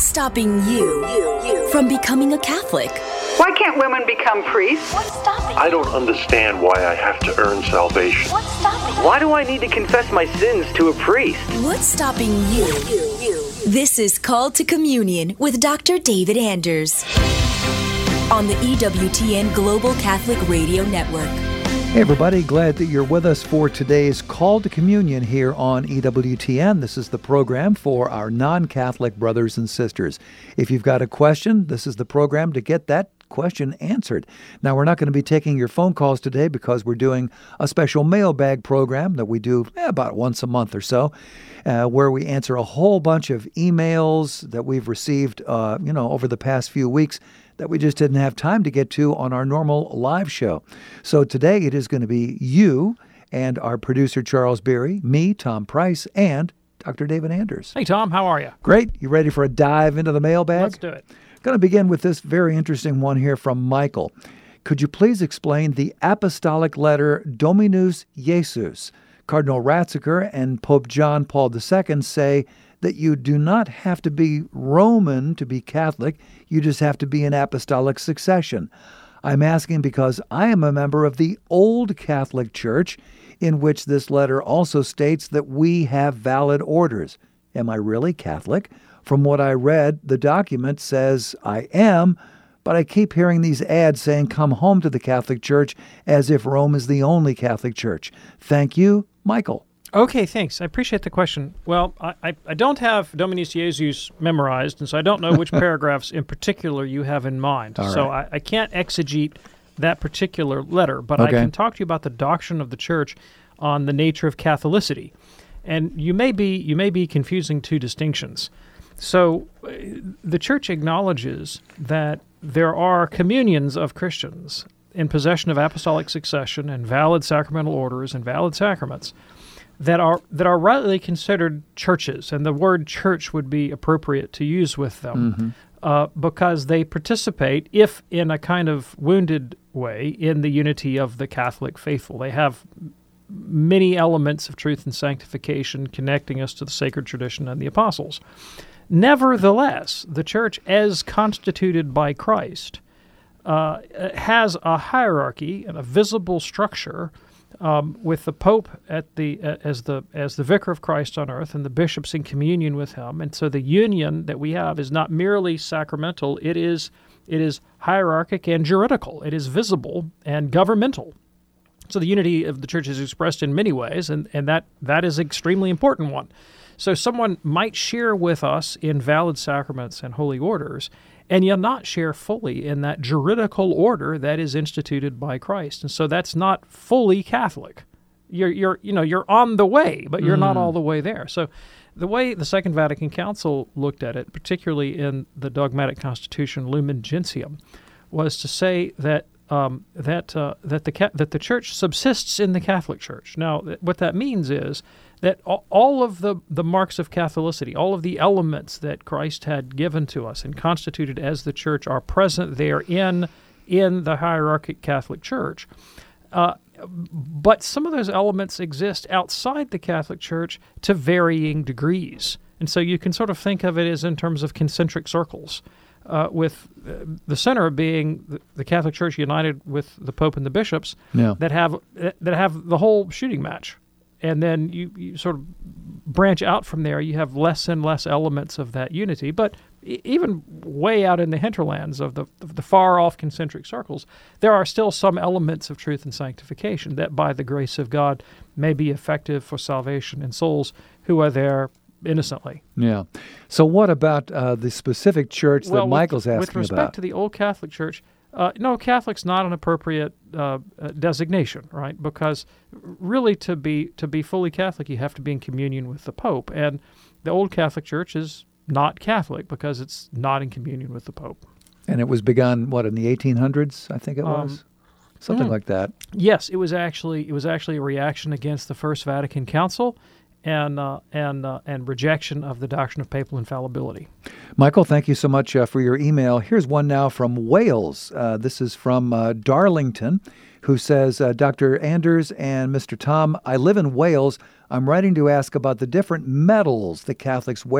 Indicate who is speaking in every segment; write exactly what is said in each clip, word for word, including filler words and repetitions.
Speaker 1: What's stopping you, you, you from becoming a Catholic?
Speaker 2: Why can't women become priests?
Speaker 3: What's stopping
Speaker 4: I don't understand why I have to earn salvation.
Speaker 3: What's stopping
Speaker 5: Why do I need to confess my sins to a priest?
Speaker 1: What's stopping you, you, you? This is Called to Communion with Doctor David Anders on the E W T N Global Catholic Radio Network.
Speaker 6: Hey everybody, glad that you're with us for today's Call to Communion here on E W T N. This is the program for our non-Catholic brothers and sisters. If you've got a question, this is the program to get that question answered. Now, we're not going to be taking your phone calls today because we're doing a special mailbag program that we do eh, about once a month or so, uh, where we answer a whole bunch of emails that we've received, uh, you know, over the past few weeks that we just didn't have time to get to on our normal live show. So today it is going to be you and our producer Charles Beery, me, Tom Price, and Doctor David Anders.
Speaker 7: Hey, Tom, how are you?
Speaker 6: Great. You ready for a dive into the mailbag?
Speaker 7: Let's do it.
Speaker 6: Going to begin with this very interesting one here from Michael. Could you please explain the apostolic letter Dominus Jesus? Cardinal Ratzinger and Pope John Paul the Second say that you do not have to be Roman to be Catholic, you just have to be in apostolic succession. I'm asking because I am a member of the Old Catholic Church, in which this letter also states that we have valid orders. Am I really Catholic? From what I read, the document says I am, but I keep hearing these ads saying come home to the Catholic Church as if Rome is the only Catholic Church. Thank you, Michael.
Speaker 7: Okay, thanks. I appreciate the question. Well, I, I, I don't have Dominus Jesus memorized, and so I don't know which paragraphs in particular you have in mind.
Speaker 6: All
Speaker 7: so
Speaker 6: right.
Speaker 7: I, I can't exegete that particular letter, but
Speaker 6: Okay.
Speaker 7: I can talk to you about the doctrine of the Church on the nature of Catholicity. And you may be you may be confusing two distinctions. So uh, the Church acknowledges that there are communions of Christians in possession of apostolic succession and valid sacramental orders and valid sacraments that are that are rightly considered churches, and the word church would be appropriate to use with them
Speaker 6: Mm-hmm.
Speaker 7: uh, because they participate, if in a kind of wounded way, in the unity of the Catholic faithful. They have many elements of truth and sanctification connecting us to the sacred tradition and the apostles. Nevertheless, the Church, as constituted by Christ, uh, has a hierarchy and a visible structure, Um, with the Pope at the uh, as the as the vicar of Christ on earth, and the bishops in communion with him, and so the union that we have is not merely sacramental; it is it is hierarchic and juridical. It is visible and governmental. So the unity of the Church is expressed in many ways, and and that that is an extremely important one. So someone might share with us in valid sacraments and holy orders, and yet not share fully in that juridical order that is instituted by Christ. And so that's not fully Catholic. You're, you're, you know, you're on the way, but you're mm. not all the way there. So the way the Second Vatican Council looked at it, particularly in the dogmatic constitution Lumen Gentium, was to say that um, that uh, that the that the Church subsists in the Catholic Church. Now, th- what that means is that all of the, the marks of Catholicity, all of the elements that Christ had given to us and constituted as the Church are present there in, in the hierarchic Catholic Church. Uh, but some of those elements exist outside the Catholic Church to varying degrees. And so you can sort of think of it as in terms of concentric circles, uh, with uh, the center being the, the Catholic Church united with the Pope and the bishops
Speaker 6: Yeah.
Speaker 7: that have that have the whole shooting match. And then you, you sort of branch out from there. You have less and less elements of that unity. But e- even way out in the hinterlands of the, of the far-off concentric circles, there are still some elements of truth and sanctification that, by the grace of God, may be effective for salvation in souls who are there innocently.
Speaker 6: Yeah. So what about uh, the specific church
Speaker 7: well,
Speaker 6: that Michael's
Speaker 7: with,
Speaker 6: asking
Speaker 7: with respect
Speaker 6: about?
Speaker 7: to the Old Catholic Church, Uh, no, Catholic's not an appropriate uh, uh, designation, right? Because really, to be to be fully Catholic, you have to be in communion with the Pope, and the Old Catholic Church is not Catholic because it's not in communion with the Pope.
Speaker 6: And it was begun what in the eighteen hundreds, I think it
Speaker 7: Um,
Speaker 6: was, something
Speaker 7: mm.
Speaker 6: like that.
Speaker 7: Yes, it was actually it was actually a reaction against the First Vatican Council, and uh, and uh, and rejection of the doctrine of papal infallibility.
Speaker 6: Michael, thank you so much uh, for your email. Here's one now from Wales. Uh, this is from uh, Darlington, who says, uh, Doctor Anders and Mister Tom, I live in Wales. I'm writing to ask about the different medals that Catholics wear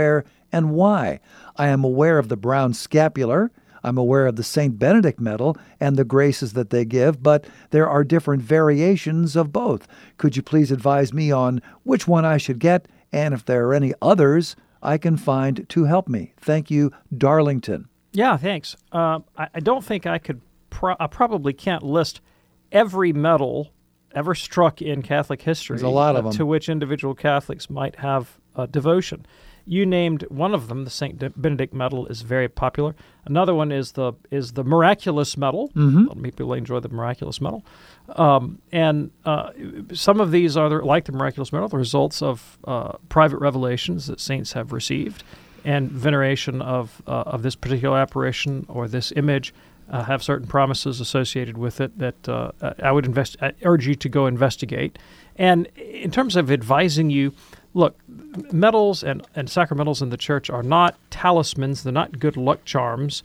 Speaker 6: and why? I am aware of the brown scapular. I'm aware of the Saint Benedict medal and the graces that they give, but there are different variations of both. Could you please advise me on which one I should get, and if there are any others I can find to help me? Thank you, Darlington.
Speaker 7: Yeah, thanks. Uh, I, I don't think I could, pro- I probably can't list every medal ever struck in Catholic history.
Speaker 6: There's a lot of
Speaker 7: uh,
Speaker 6: them.
Speaker 7: To which individual Catholics might have uh, devotion. You named one of them. The Saint Benedict medal is very popular. Another one is the is the Miraculous medal.
Speaker 6: Mm-hmm.
Speaker 7: A lot of people enjoy the Miraculous medal. Um, and uh, some of these are, the, like the Miraculous medal, the results of uh, private revelations that saints have received, and veneration of uh, of this particular apparition or this image uh, have certain promises associated with it that uh, I would invest, I urge you to go investigate. And in terms of advising you, look, medals and, and sacramentals in the church are not talismans. They're not good luck charms.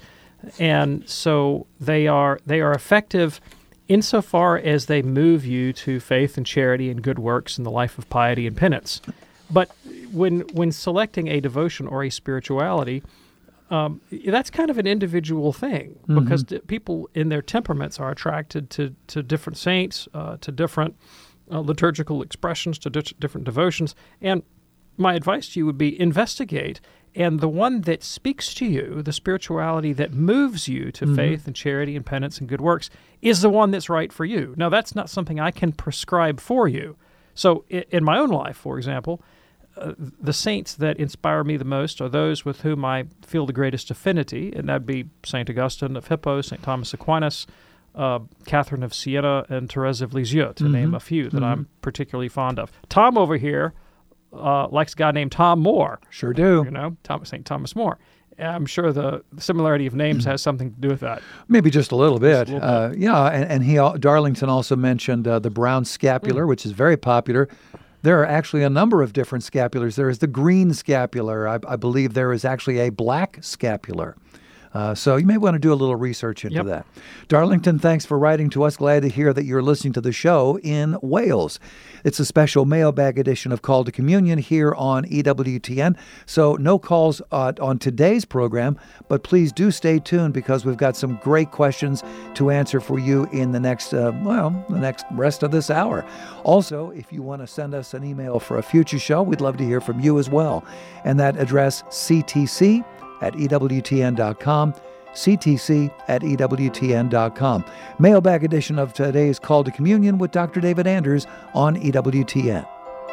Speaker 7: And so they are they are effective insofar as they move you to faith and charity and good works and the life of piety and penance. But when when selecting a devotion or a spirituality, um, that's kind of an individual thing, mm-hmm. because d- people in their temperaments are attracted to, to different saints, uh, to different Uh, liturgical expressions, to di- different devotions. And my advice to you would be investigate, and the one that speaks to you, the spirituality that moves you to mm-hmm. faith and charity and penance and good works, is the one that's right for you. Now, that's not something I can prescribe for you. So in, in my own life, for example, uh, the saints that inspire me the most are those with whom I feel the greatest affinity, and that'd be Saint Augustine of Hippo, Saint Thomas Aquinas, Uh, Catherine of Siena, and Therese of Lisieux, to
Speaker 6: mm-hmm.
Speaker 7: name a few that
Speaker 6: mm-hmm.
Speaker 7: I'm particularly fond of. Tom over here uh, likes a guy named Tom More.
Speaker 6: Sure do.
Speaker 7: You know, Thomas, Saint Thomas More. I'm sure the similarity of names has something to do with that.
Speaker 6: Maybe just a little bit.
Speaker 7: Just a little bit.
Speaker 6: Uh, yeah, and, and he Darlington also mentioned uh, the brown scapular, mm. which is very popular. There are actually a number of different scapulars. There is the green scapular. I, I believe there is actually a black scapular. Uh, so you may want to do a little research into
Speaker 7: yep.
Speaker 6: that. Darlington, thanks for writing to us. Glad to hear that you're listening to the show in Wales. It's a special mailbag edition of Call to Communion here on E W T N. So no calls uh, on today's program, but please do stay tuned because we've got some great questions to answer for you in the next, uh, well, the next rest of this hour. Also, if you want to send us an email for a future show, we'd love to hear from you as well. And that address, C T C at E W T N dot com, C T C at E W T N dot com. Mailbag edition of today's Call to Communion with Doctor David Anders on E W T N.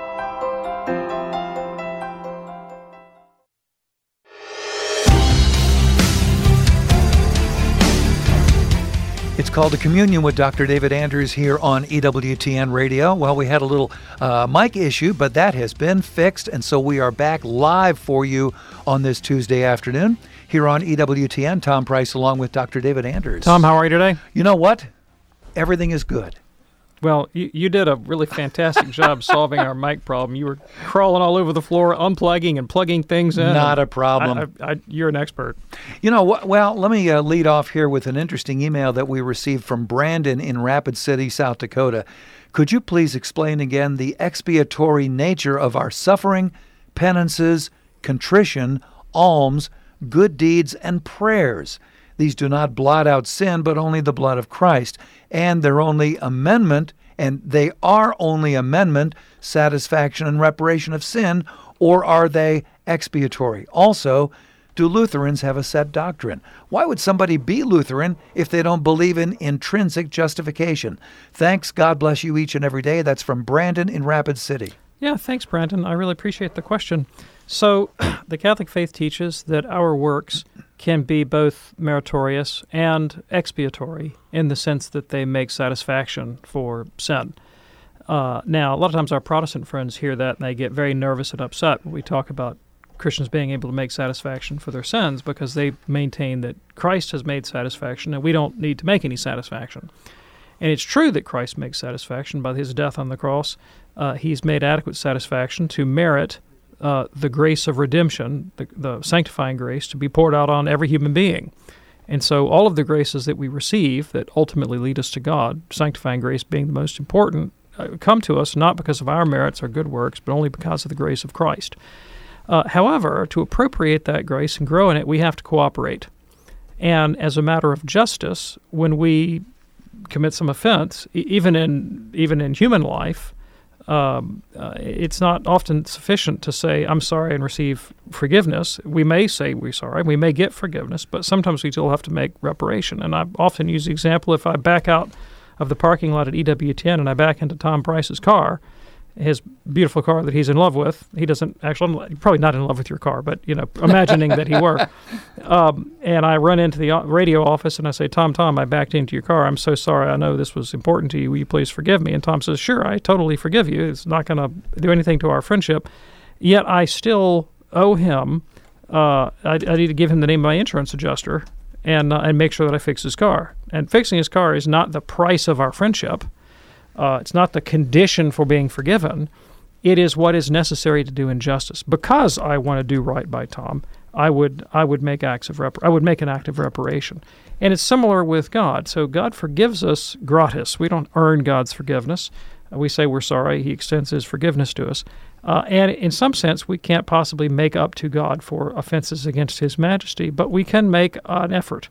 Speaker 6: It's Called to Communion with Doctor David Anders here on E W T N Radio. Well, we had a little uh, mic issue, but that has been fixed, and so we are back live for you on this Tuesday afternoon here on E W T N. Tom Price along with Doctor David Anders.
Speaker 7: Tom, how are you today?
Speaker 6: You know what? Everything is good.
Speaker 7: Well, you, you did a really fantastic job solving our mic problem. You were crawling all over the floor, unplugging and plugging things in.
Speaker 6: Not a problem.
Speaker 7: I, I, I, you're an expert.
Speaker 6: You know what? Well, let me uh, lead off here with an interesting email that we received from Brandon in Rapid City, South Dakota. Could you please explain again the expiatory nature of our suffering, penances, contrition, alms, good deeds, and prayers? These do not blot out sin, but only the blood of Christ. And they're only amendment, and they are only amendment, satisfaction, and reparation of sin, or are they expiatory? Also, do Lutherans have a set doctrine? Why would somebody be Lutheran if they don't believe in intrinsic justification? Thanks. God bless you each and every day. That's from Brandon in Rapid City.
Speaker 7: Yeah, thanks, Brandon. I really appreciate the question. So, the Catholic faith teaches that our works can be both meritorious and expiatory in the sense that they make satisfaction for sin. Uh, now, a lot of times our Protestant friends hear that and they get very nervous and upset when we talk about Christians being able to make satisfaction for their sins because they maintain that Christ has made satisfaction and we don't need to make any satisfaction. And it's true that Christ makes satisfaction by his death on the cross. Uh, he's made adequate satisfaction to merit uh, the grace of redemption, the, the sanctifying grace, to be poured out on every human being. And so all of the graces that we receive that ultimately lead us to God, sanctifying grace being the most important, uh, come to us not because of our merits or good works, but only because of the grace of Christ. Uh, however, to appropriate that grace and grow in it, we have to cooperate. And as a matter of justice, when we commit some offense, e- even in even in human life, um, uh, it's not often sufficient to say, I'm sorry, and receive forgiveness. We may say we're sorry, we may get forgiveness, but sometimes we still have to make reparation. And I often use the example, if I back out of the parking lot at E W T N and I back into Tom Price's car, his beautiful car that he's in love with. He doesn't actually, probably not in love with your car, but, you know, imagining that he were. Um, and I run into the radio office and I say, Tom, Tom, I backed into your car. I'm so sorry. I know this was important to you. Will you please forgive me? And Tom says, sure, I totally forgive you. It's not going to do anything to our friendship. Yet I still owe him, uh, I, I need to give him the name of my insurance adjuster and, uh, and make sure that I fix his car. And fixing his car is not the price of our friendship. Uh, it's not the condition for being forgiven. It is what is necessary to do in justice. Because I want to do right by Tom, I would I would make acts of repar- I would make an act of reparation. And it's similar with God. So God forgives us gratis. We don't earn God's forgiveness. Uh, we say we're sorry. He extends His forgiveness to us. Uh, and in some sense, we can't possibly make up to God for offenses against His majesty, but we can make an effort.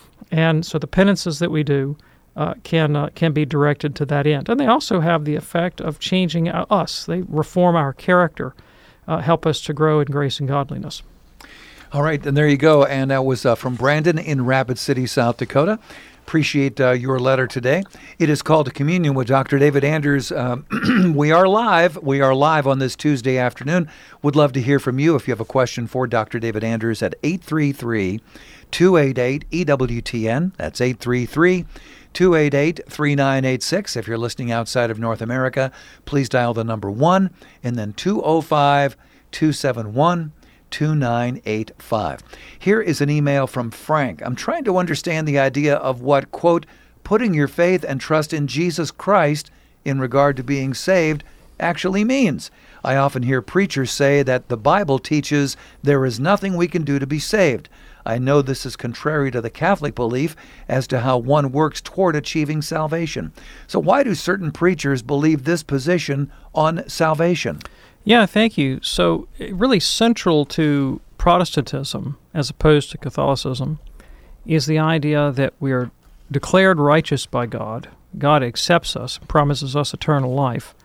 Speaker 7: And so the penances that we do Uh, can uh, can be directed to that end. And they also have the effect of changing us. They reform our character, uh, help us to grow in grace and godliness.
Speaker 6: All right, and there you go. And that was uh, from Brandon in Rapid City, South Dakota. Appreciate uh, your letter today. It is called to Communion with Doctor David Anders. Um, we are live. We are live on this Tuesday afternoon. Would love to hear from you if you have a question for Doctor David Anders at eight three three, two eight eight, E W T N. That's eight three three, two eight eight, three nine eight six. If you're listening outside of North America, please dial the number one and then two oh five, two seven one, two nine eight five. Here is an email from Frank. I'm trying to understand the idea of what, quote, putting your faith and trust in Jesus Christ in regard to being saved actually means. I often hear preachers say that the Bible teaches there is nothing we can do to be saved. I know this is contrary to the Catholic belief as to how one works toward achieving salvation. So why do certain preachers believe this position on salvation?
Speaker 7: Yeah, thank you. So really central to Protestantism, as opposed to Catholicism, is the idea that we are declared righteous by God. God accepts us, promises us eternal life,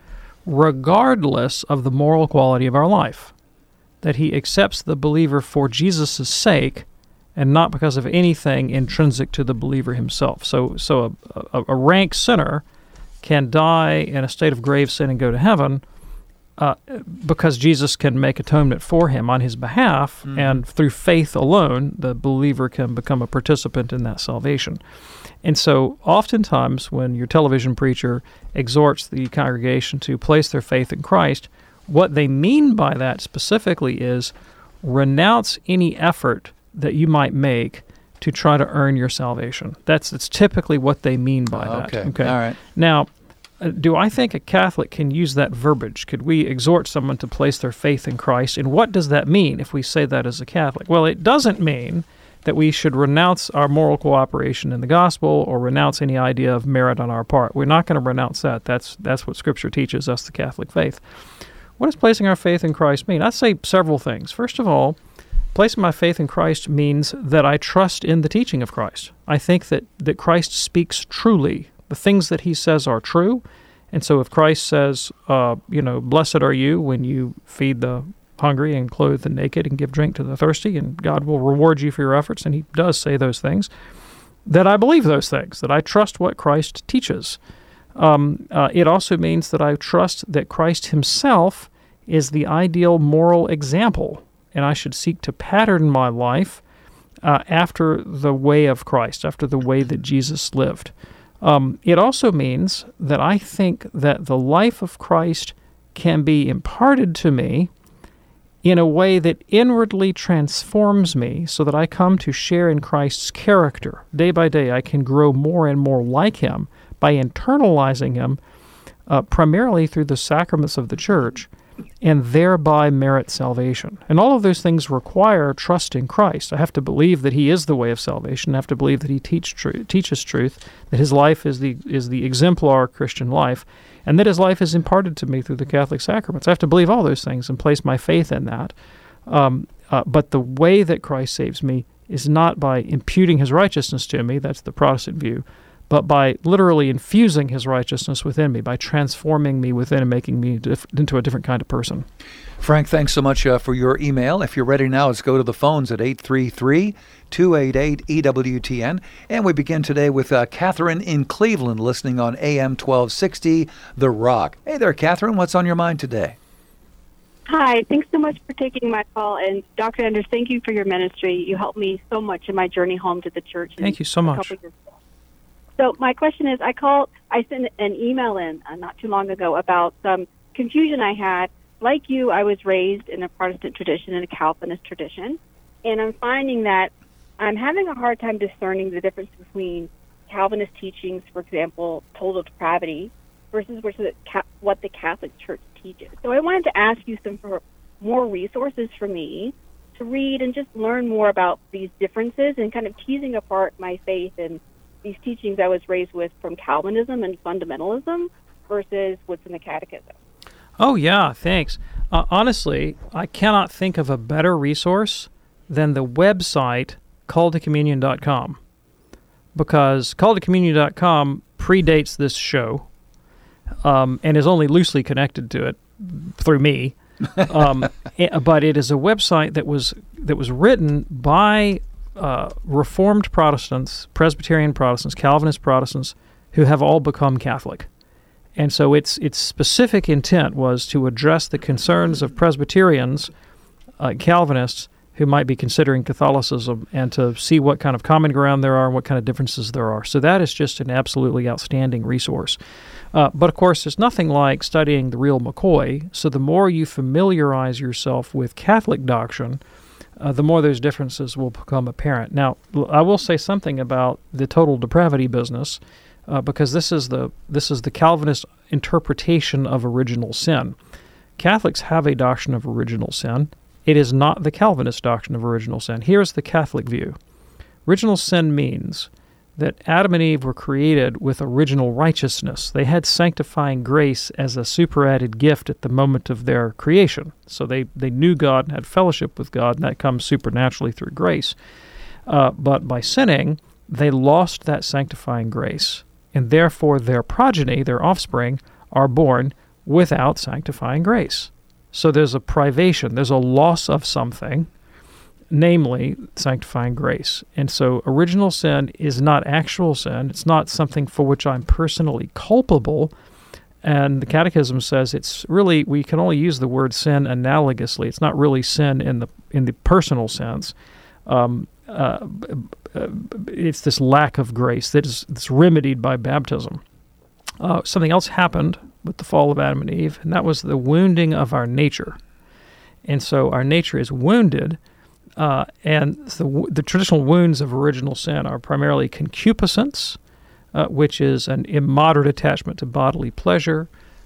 Speaker 7: regardless of the moral quality of our life. That He accepts the believer for Jesus' sake, and not because of anything intrinsic to the believer himself. So so a, a, a rank sinner can die in a state of grave sin and go to heaven uh, because Jesus can make atonement for him on his behalf, mm-hmm. and through faith alone, the believer can become a participant in that salvation. And so oftentimes when your television preacher exhorts the congregation to place their faith in Christ, what they mean by that specifically is renounce any effort that you might make to try to earn your salvation. That's that's typically what they mean by
Speaker 6: oh,
Speaker 7: that.
Speaker 6: Okay.
Speaker 7: Okay.
Speaker 6: All right.
Speaker 7: Now, uh, do I think a Catholic can use that verbiage? Could we exhort someone to place their faith in Christ? And what does that mean if we say that as a Catholic? Well, it doesn't mean that we should renounce our moral cooperation in the gospel or renounce any idea of merit on our part. We're not going to renounce that. That's that's what Scripture teaches us, the Catholic faith. What does placing our faith in Christ mean? I'd say several things. First of all, placing my faith in Christ means that I trust in the teaching of Christ. I think that, that Christ speaks truly. The things that He says are true. And so if Christ says, uh, you know, blessed are you when you feed the hungry and clothe the naked and give drink to the thirsty, and God will reward you for your efforts, and He does say those things, that I believe those things, that I trust what Christ teaches. Um, uh, it also means that I trust that Christ Himself is the ideal moral example, and I should seek to pattern my life uh, after the way of Christ, after the way that Jesus lived. Um, it also means that I think that the life of Christ can be imparted to me in a way that inwardly transforms me so that I come to share in Christ's character. Day by day, I can grow more and more like Him by internalizing Him uh, primarily through the sacraments of the Church, and thereby merit salvation. And all of those things require trust in Christ. I have to believe that He is the way of salvation. I have to believe that He teach tru- teaches truth, that His life is the is the exemplar Christian life, and that His life is imparted to me through the Catholic sacraments. I have to believe all those things and place my faith in that. Um, uh, but the way that Christ saves me is not by imputing his righteousness to me, that's the Protestant view, but by literally infusing his righteousness within me, by transforming me within and making me dif- into a different kind of person.
Speaker 6: Frank, thanks so much uh, for your email. If you're ready now, let's go to the phones at eight three three, two eight eight, E W T N. And we begin today with uh, Catherine in Cleveland, listening on A M twelve sixty, The Rock. Hey there, Catherine. What's on your mind today?
Speaker 3: Hi, thanks so much for taking my call. And Doctor Anders, thank you for your ministry. You helped me so much in my journey home to the church.
Speaker 7: Thank you so much.
Speaker 3: So my question is, I called, I sent an email in uh, not too long ago about some confusion I had. Like you, I was raised in a Protestant tradition and a Calvinist tradition, and I'm finding that I'm having a hard time discerning the difference between Calvinist teachings, for example, total depravity, versus what the Catholic Church teaches. So I wanted to ask you some for more resources for me to read and just learn more about these differences and kind of teasing apart my faith and these teachings I was raised with from Calvinism and fundamentalism versus what's in the Catechism.
Speaker 7: Oh, yeah, thanks. Uh, honestly, I cannot think of a better resource than the website call to communion dot com, because call to communion dot com predates this show um, and is only loosely connected to it through me. um, but it is a website that was that was written by uh, Reformed Protestants, Presbyterian Protestants, Calvinist Protestants, who have all become Catholic. And so its its specific intent was to address the concerns of Presbyterians, uh, Calvinists, who might be considering Catholicism, and to see what kind of common ground there are and what kind of differences there are. So that is just an absolutely outstanding resource. Uh, but of course, there's nothing like studying the real McCoy. So the more you familiarize yourself with Catholic doctrine, uh, the more those differences will become apparent. Now, I will say something about the total depravity business. Uh, because this is the this is the Calvinist interpretation of original sin. Catholics have a doctrine of original sin. It is not the Calvinist doctrine of original sin. Here's the Catholic view. Original sin means that Adam and Eve were created with original righteousness. They had sanctifying grace as a superadded gift at the moment of their creation. So they, they knew God and had fellowship with God, and that comes supernaturally through grace. Uh, but by sinning, they lost that sanctifying grace. And therefore their progeny, their offspring, are born without sanctifying grace. So there's a privation, there's a loss of something, namely sanctifying grace. And so original sin is not actual sin. It's not something for which I'm personally culpable. And the Catechism says it's really, we can only use the word sin analogously. It's not really sin in the in the personal sense. Um, uh, Uh, it's this lack of grace that is that's remedied by baptism. Uh, something else happened with the fall of Adam and Eve, and that was the wounding of our nature. And so our nature is wounded, uh, and the, the traditional wounds of original sin are primarily concupiscence, uh, which is an immoderate attachment to bodily pleasure,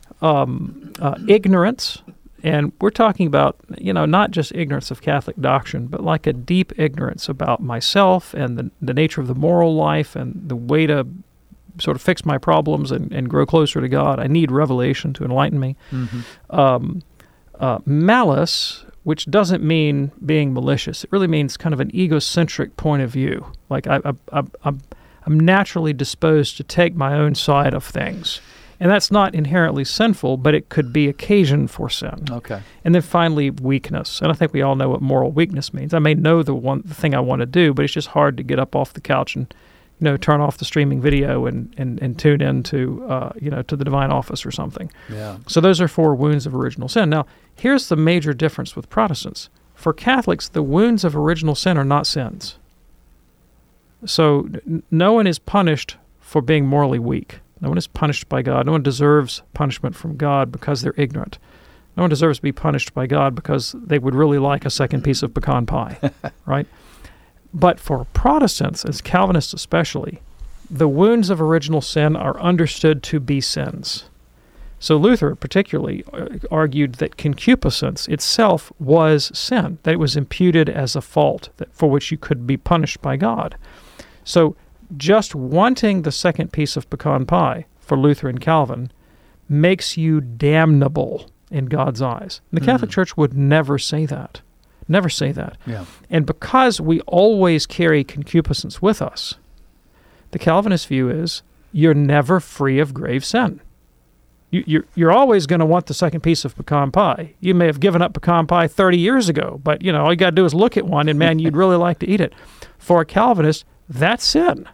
Speaker 7: um, uh, ignorance. And we're talking about, you know, not just ignorance of Catholic doctrine, but like a deep ignorance about myself and the, the nature of the moral life and the way to sort of fix my problems and, and grow closer to God. I need revelation to enlighten me. Mm-hmm. Um, uh, malice, which doesn't mean being malicious. It really means kind of an egocentric point of view. Like I, I, I, I'm, I'm naturally disposed to take my own side of things. And that's not inherently sinful, but it could be occasion for sin.
Speaker 6: Okay.
Speaker 7: And then finally, weakness. And I think we all know what moral weakness means. I may know the one the thing I want to do, but it's just hard to get up off the couch and, you know, turn off the streaming video and, and, and tune in to, uh, you know, to the divine office or something.
Speaker 6: Yeah.
Speaker 7: So those are four wounds of original sin. Now, here's the major difference with Protestants. For Catholics, the wounds of original sin are not sins. So n- no one is punished for being morally weak. No one is punished by God. No one deserves punishment from God because they're ignorant. No one deserves to be punished by God because they would really like a second piece of pecan pie, right? But for Protestants, as Calvinists especially, the wounds of original sin are understood to be sins. So Luther particularly argued that concupiscence itself was sin, that it was imputed as a fault that, for which you could be punished by God. So just wanting the second piece of pecan pie for Luther and Calvin makes you damnable in God's eyes. And the Catholic mm. Church would never say that. Never say that.
Speaker 6: Yeah.
Speaker 7: And because we always carry concupiscence with us, the Calvinist view is you're never free of grave sin. You, you're, you're always going to want the second piece of pecan pie. You may have given up pecan pie thirty years ago, but you know all you got to do is look at one, and man, you'd really like to eat it. For a Calvinist, that's sin.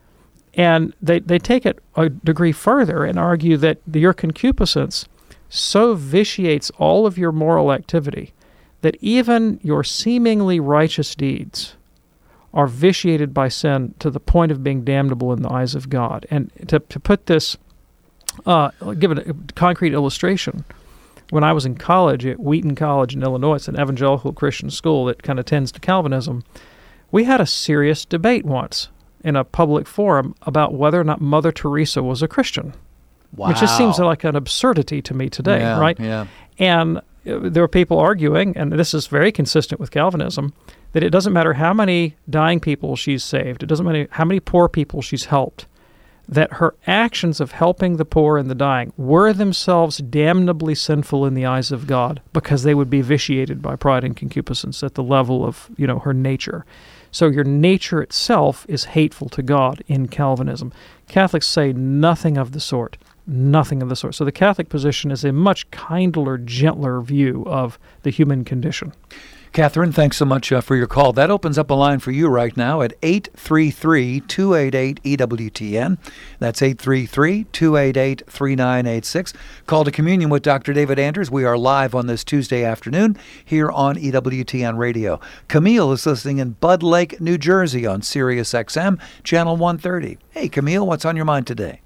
Speaker 7: And they, they take it a degree further and argue that your concupiscence so vitiates all of your moral activity that even your seemingly righteous deeds are vitiated by sin to the point of being damnable in the eyes of God. And to, to put this, uh, give it a concrete illustration, when I was in college at Wheaton College in Illinois, it's an evangelical Christian school that kind of tends to Calvinism, we had a serious debate once in a public forum about whether or not Mother Teresa was a Christian.
Speaker 6: Wow.
Speaker 7: Which just seems like an absurdity to me today,
Speaker 6: yeah,
Speaker 7: right?
Speaker 6: Yeah.
Speaker 7: And there were people arguing, and this is very consistent with Calvinism, that it doesn't matter how many dying people she's saved, it doesn't matter how many poor people she's helped, that her actions of helping the poor and the dying were themselves damnably sinful in the eyes of God because they would be vitiated by pride and concupiscence at the level of, you know, her nature. So your nature itself is hateful to God in Calvinism. Catholics say nothing of the sort. Nothing of the sort. So the Catholic position is a much kinder, gentler view of the human condition.
Speaker 6: Catherine, thanks so much uh, for your call. That opens up a line for you right now at eight three three, two eight eight, E W T N. That's eight three three, two eight eight, three nine eight six. Call to Communion with Doctor David Anders. We are live on this Tuesday afternoon here on E W T N Radio. Camille is listening in Bud Lake, New Jersey on Sirius X M, Channel one thirty. Hey, Camille, what's on your mind today?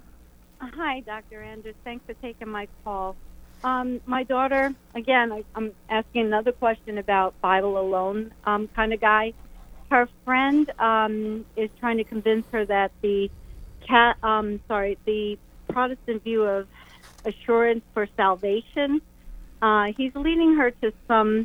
Speaker 3: Hi, Doctor Anders. Thanks for taking my call. Um, my daughter, again, I, I'm asking another question about Bible alone um, kind of guy. Her friend um, is trying to convince her that the cat, um, sorry, the Protestant view of assurance for salvation. Uh, he's leading her to some.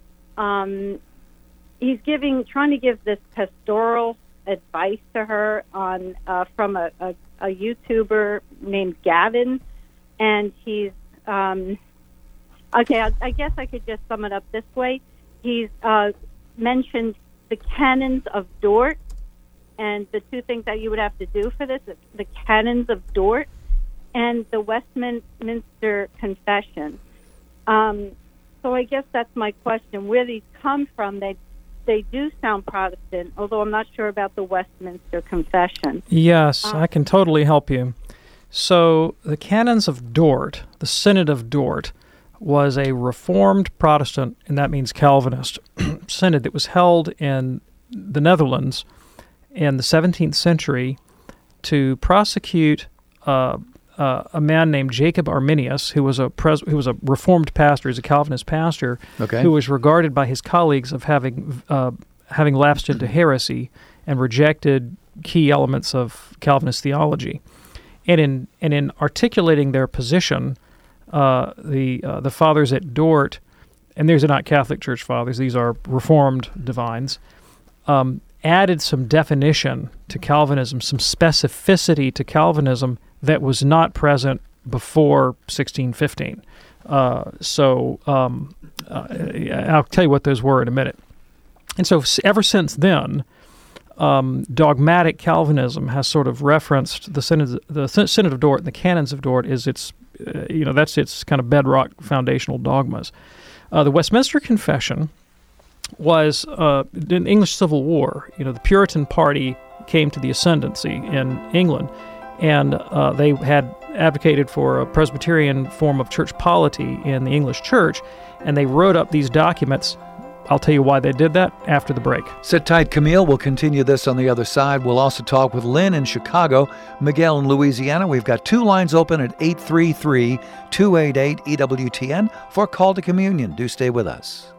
Speaker 3: Um, he's giving, trying to give this pastoral advice to her on uh, from a, a, a YouTuber named Gavin, and he's. Um, okay, I, I guess I could just sum it up this way. He's uh, mentioned the canons of Dort, and the two things that you would have to do for this, the canons of Dort and the Westminster Confession. Um, so I guess that's my question. Where these come from, they they do sound Protestant, although I'm not sure about the Westminster Confession.
Speaker 7: Yes,
Speaker 3: Um,
Speaker 7: I can totally help you. So the Canons of Dort, the Synod of Dort, was a Reformed Protestant, and that means Calvinist, synod that was held in the Netherlands in the seventeenth century to prosecute uh, uh, a man named Jacob Arminius, who was a pres- who was a Reformed pastor, he's a Calvinist pastor,
Speaker 6: Okay.
Speaker 7: who was regarded by his colleagues of having uh, having lapsed into heresy and rejected key elements of Calvinist theology. And in and in articulating their position, uh, the uh, the fathers at Dort, and these are not Catholic Church fathers; these are Reformed divines, um, added some definition to Calvinism, some specificity to Calvinism that was not present before sixteen fifteen. Uh, so um, uh, I'll tell you what those were in a minute. And so ever since then, Um, dogmatic Calvinism has sort of referenced the Synod, the Synod of Dort and the Canons of Dort is its, uh, you know, that's its kind of bedrock foundational dogmas. Uh, the Westminster Confession was uh, in the English Civil War. You know, the Puritan Party came to the ascendancy in England, and uh, they had advocated for a Presbyterian form of church polity in the English Church, and they wrote up these documents. I'll tell you why they did that after the break.
Speaker 6: Sit tight, Camille. We'll continue this on the other side. We'll also talk with Lynn in Chicago, Miguel in Louisiana. We've got two lines open at eight three three, two eight eight, E W T N for Call to Communion. Do stay with us.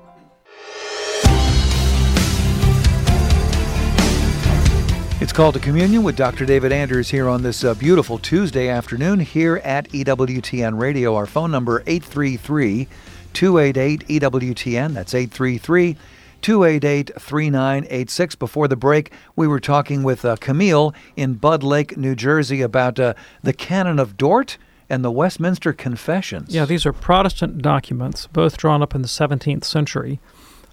Speaker 6: It's Call to Communion with Doctor David Anders here on this uh, beautiful Tuesday afternoon here at E W T N Radio. Our phone number, eight three three, two eight eight, E W T N. That's eight three three, two eight eight, three nine eight six. Before the break, we were talking with uh, Camille in Bud Lake, New Jersey about uh, the Canon of Dort and the Westminster Confessions.
Speaker 7: Yeah, these are Protestant documents, both drawn up in the seventeenth century.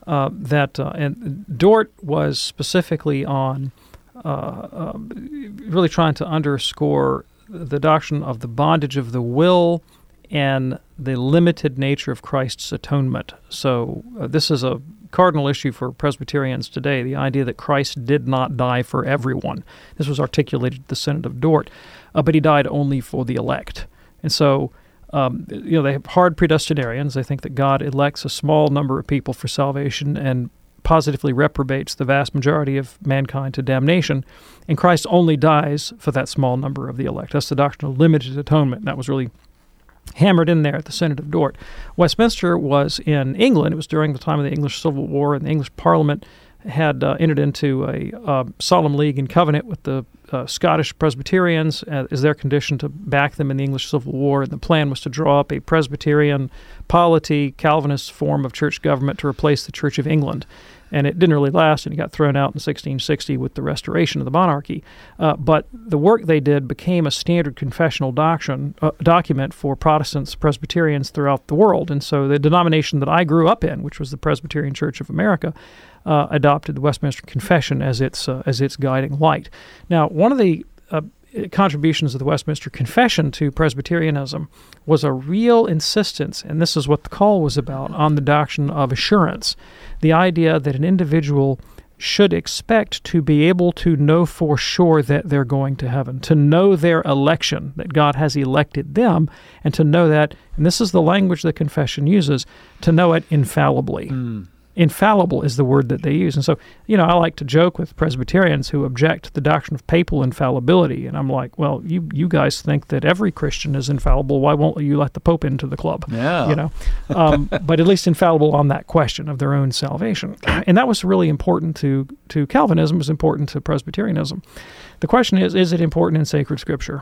Speaker 7: uh, that uh, and Dort was specifically on uh, uh, really trying to underscore the doctrine of the bondage of the will and the limited nature of Christ's atonement. So uh, this is a cardinal issue for Presbyterians today, the idea that Christ did not die for everyone. This was articulated at the Synod of Dort, uh, but he died only for the elect. And so, um, you know, they have hard predestinarians. They think that God elects a small number of people for salvation and positively reprobates the vast majority of mankind to damnation, and Christ only dies for that small number of the elect. That's the doctrine of limited atonement. That was really hammered in there at the Synod of Dort. Westminster was in England. It was during the time of the English Civil War, and the English Parliament had uh, entered into a uh, solemn league and covenant with the uh, Scottish Presbyterians uh, as their condition to back them in the English Civil War, and the plan was to draw up a Presbyterian polity Calvinist form of church government to replace the Church of England. And it didn't really last, and it got thrown out in sixteen sixty with the restoration of the monarchy. Uh, but the work they did became a standard confessional doctrine, uh, document for Protestants, Presbyterians throughout the world. And so the denomination that I grew up in, which was the Presbyterian Church of America, uh, adopted the Westminster Confession as its uh, as its guiding light. Now, one of the uh, contributions of the Westminster Confession to Presbyterianism was a real insistence, and this is what the call was about, on the doctrine of assurance. The idea that an individual should expect to be able to know for sure that they're going to heaven, to know their election, that God has elected them, and to know that, and this is the language the confession uses, to know it infallibly. Mm. Infallible is the word that they use. And so, you know, I like to joke with Presbyterians who object to the doctrine of papal infallibility. And I'm like, well, you you guys think that every Christian is infallible. Why won't you let the Pope into the club?
Speaker 6: Yeah.
Speaker 7: You know, um, but at least infallible on that question of their own salvation. And that was really important to, to Calvinism, it was important to Presbyterianism. The question is, is it important in sacred Scripture?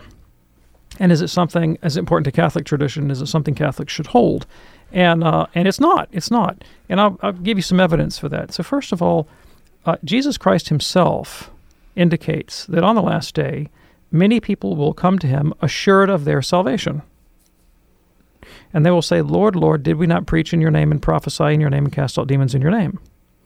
Speaker 7: And is it something, is it important to Catholic tradition? Is it something Catholics should hold? And uh, and it's not. It's not. And I'll, I'll give you some evidence for that. So first of all, uh, Jesus Christ himself indicates that on the last day, many people will come to him assured of their salvation. And they will say, Lord, Lord, did we not preach in your name and prophesy in your name and cast out demons in your name?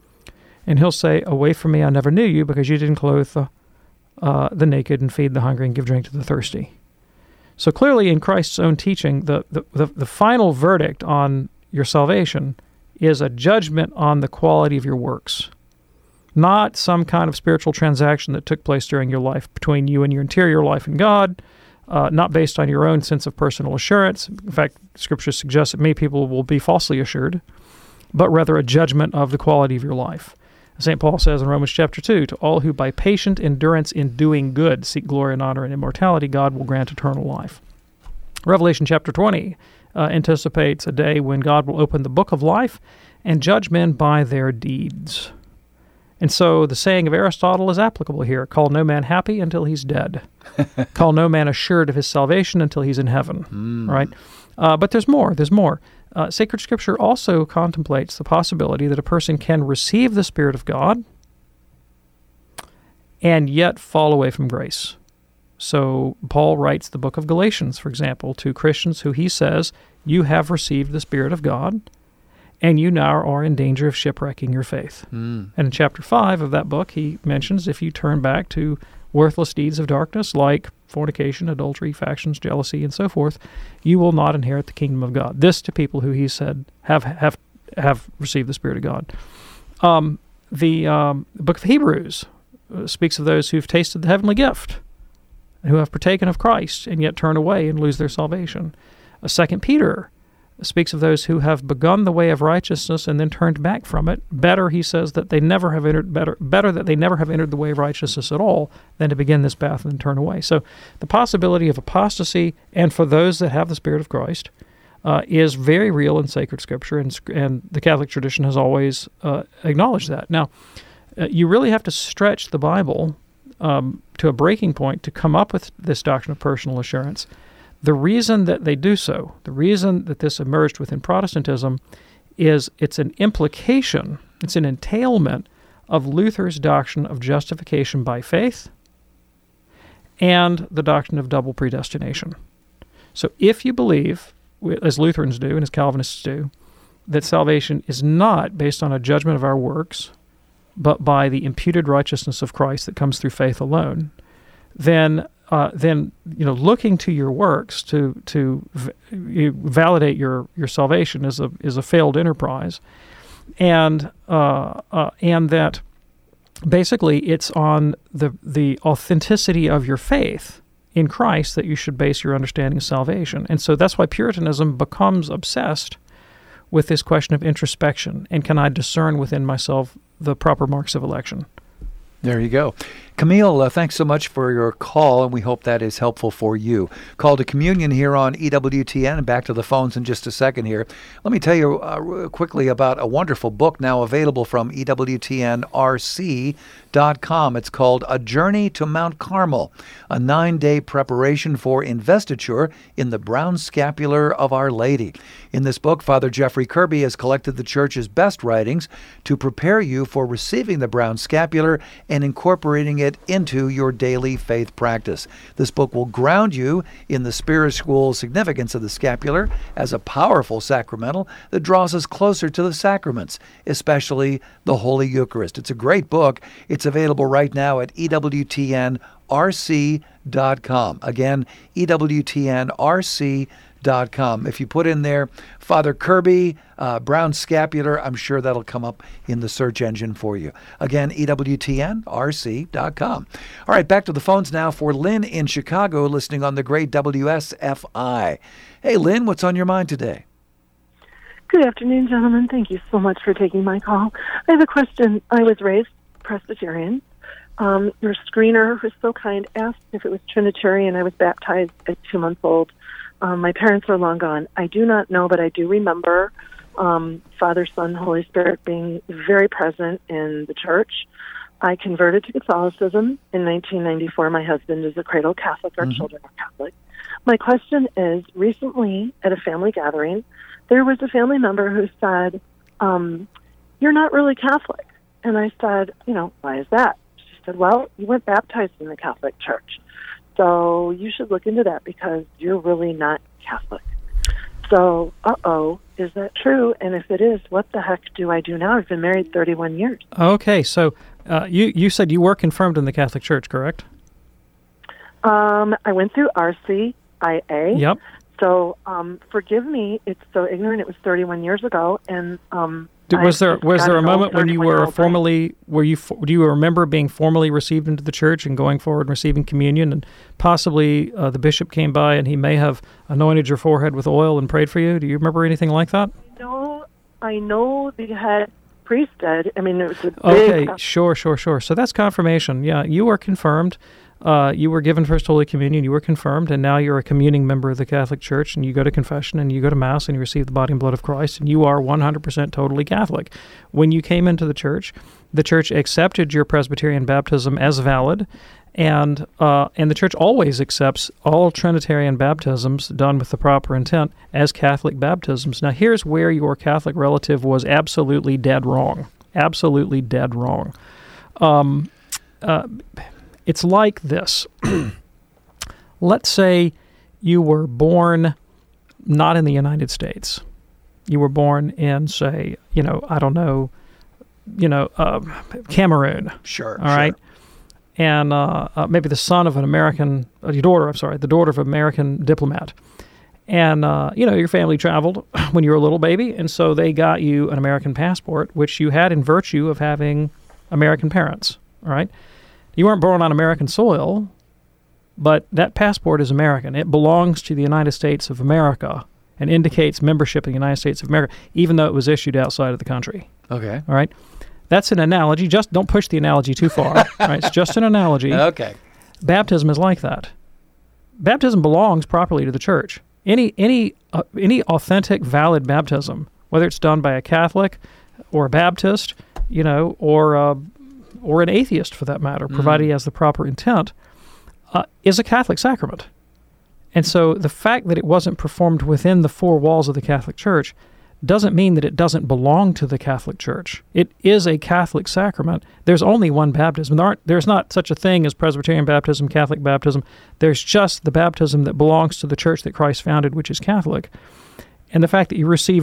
Speaker 7: And he'll say, away from me, I never knew you, because you didn't clothe the, uh, the naked and feed the hungry and give drink to the thirsty. So clearly in Christ's own teaching, the, the, the, the final verdict on your salvation is a judgment on the quality of your works, not some kind of spiritual transaction that took place during your life between you and your interior life and God, uh, not based on your own sense of personal assurance. In fact, Scripture suggests that many people will be falsely assured, but rather a judgment of the quality of your life. Saint Paul says in Romans chapter two, to all who by patient endurance in doing good seek glory and honor and immortality, God will grant eternal life. Revelation chapter twenty uh, anticipates a day when God will open the book of life and judge men by their deeds. And so the saying of Aristotle is applicable here. Call no man happy until he's dead. Call no man assured of his salvation until he's in heaven. Mm. Right? Uh, but there's more. There's more. Uh, Sacred Scripture also contemplates the possibility that a person can receive the Spirit of God and yet fall away from grace. So Paul writes the book of Galatians, for example, to Christians who he says, you have received the Spirit of God, and you now are in danger of shipwrecking your faith. Mm. And in chapter five of that book, he mentions if you turn back to worthless deeds of darkness like fornication, adultery, factions, jealousy, and so forth, you will not inherit the kingdom of God. This to people who he said have have have received the Spirit of God. Um, the, um, the book of Hebrews uh, speaks of those who've tasted the heavenly gift, who have partaken of Christ, and yet turn away and lose their salvation. Uh, Second Peter speaks of those who have begun the way of righteousness and then turned back from it. Better, he says, that they never have entered better better that they never have entered the way of righteousness at all than to begin this path and then turn away. So the possibility of apostasy, and for those that have the Spirit of Christ, uh, is very real in sacred Scripture, and and the Catholic tradition has always uh, acknowledged that. Now, uh, you really have to stretch the Bible um, to a breaking point to come up with this doctrine of personal assurance. The reason that they do so, the reason that this emerged within Protestantism, is it's an implication, it's an entailment of Luther's doctrine of justification by faith and the doctrine of double predestination. So if you believe, as Lutherans do and as Calvinists do, that salvation is not based on a judgment of our works, but by the imputed righteousness of Christ that comes through faith alone, then uh, then you know looking to your works to to v- validate your, your salvation is a is a failed enterprise, and uh, uh, and that basically it's on the the authenticity of your faith in Christ that you should base your understanding of salvation. And so that's why Puritanism becomes obsessed with this question of introspection, and can I discern within myself the proper marks of election?
Speaker 6: There you go. Camille, uh, thanks so much for your call, and we hope that is helpful for you. Call to Communion here on E W T N, and back to the phones in just a second here. Let me tell you uh, quickly about a wonderful book now available from E W T N R C dot com. It's called A Journey to Mount Carmel, a nine-day preparation for investiture in the brown scapular of Our Lady. In this book, Father Jeffrey Kirby has collected the Church's best writings to prepare you for receiving the brown scapular and incorporating it into your daily faith practice. This book will ground you in the spiritual significance of the scapular as a powerful sacramental that draws us closer to the sacraments, especially the Holy Eucharist. It's a great book. It's available right now at E W T N R C dot com. Again, E W T N R C dot com. If you put in there Father Kirby, uh, brown scapular, I'm sure that'll come up in the search engine for you. Again, E W T N R C dot com. All right, back to the phones now for Lynn in Chicago, listening on the great W S F I. Hey, Lynn, what's on your mind today?
Speaker 8: Good afternoon, gentlemen. Thank you so much for taking my call. I have a question. I was raised Presbyterian. Um, your screener was so kind, asked if it was Trinitarian. I was baptized at two months old. Um, my parents are long gone. I do not know, but I do remember um, Father, Son, Holy Spirit being very present in the church. I converted to Catholicism in nineteen ninety-four. My husband is a cradle Catholic. Our mm-hmm. children are Catholic. My question is, recently at a family gathering, there was a family member who said, um, you're not really Catholic. And I said, you know, why is that? She said, well, you weren't baptized in the Catholic Church. So you should look into that because you're really not Catholic. So, uh-oh, is that true? And if it is, what the heck do I do now? I've been married thirty-one years.
Speaker 7: Okay, so uh, you, you said you were confirmed in the Catholic Church, correct?
Speaker 8: Um, I went through R C I A.
Speaker 7: Yep.
Speaker 8: So um, forgive me, it's so ignorant. It was thirty-one years ago, and um,
Speaker 7: Did, was there was there a moment when you were formally were you do you remember being formally received into the church and going forward and receiving communion, and possibly uh, the bishop came by and he may have anointed your forehead with oil and prayed for you? Do you remember anything like that?
Speaker 8: No, I know the head priest did. I mean, it was a big...
Speaker 7: Okay, sure, sure, sure. So that's confirmation. Yeah, you were confirmed. Uh, you were given First Holy Communion, you were confirmed, and now you're a communing member of the Catholic Church, and you go to confession, and you go to Mass, and you receive the body and blood of Christ, and you are one hundred percent totally Catholic. When you came into the Church, the Church accepted your Presbyterian baptism as valid, and uh, and the Church always accepts all Trinitarian baptisms done with the proper intent as Catholic baptisms. Now, here's where your Catholic relative was absolutely dead wrong. Absolutely dead wrong. Um... Uh, It's like this. Let's say you were born not in the United States. You were born in, say, you know, I don't know, you know, uh, Cameroon.
Speaker 6: Sure.
Speaker 7: All right. Sure. And uh, uh, maybe the son of an American, uh, your daughter, I'm sorry, the daughter of an American diplomat. And, uh, you know, your family traveled when you were a little baby, and so they got you an American passport, which you had in virtue of having American parents. All right. You weren't born on American soil, but that passport is American. It belongs to the United States of America and indicates membership in the United States of America, even though it was issued outside of the country.
Speaker 6: Okay.
Speaker 7: All right? That's an analogy. Just don't push the analogy too far. Right? It's just an analogy.
Speaker 6: Okay.
Speaker 7: Baptism is like that. Baptism belongs properly to the church. Any any uh, any authentic, valid baptism, whether it's done by a Catholic or a Baptist, you know, or uh, or an atheist for that matter, provided mm. he has the proper intent, uh, is a Catholic sacrament. And so the fact that it wasn't performed within the four walls of the Catholic Church doesn't mean that it doesn't belong to the Catholic Church. It is a Catholic sacrament. There's only one baptism. There aren't, there's not such a thing as Presbyterian baptism, Catholic baptism. There's just the baptism that belongs to the church that Christ founded, which is Catholic. And the fact that you received it